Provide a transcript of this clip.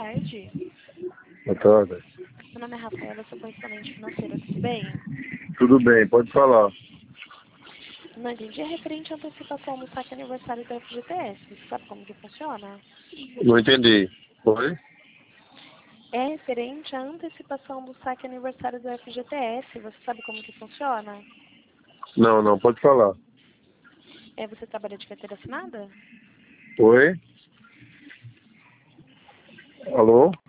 tarde. Boa tarde. Meu nome é Rafaela, sou correspondente financeira, tudo bem? Tudo bem, pode falar. Não entendi, é referente à antecipação do saque aniversário da FGTS. Você sabe como que funciona? Não entendi. Oi? É referente à antecipação do saque aniversário do FGTS. Você sabe como que funciona? Não, pode falar. Você trabalha de carteira assinada? Oi? Alô?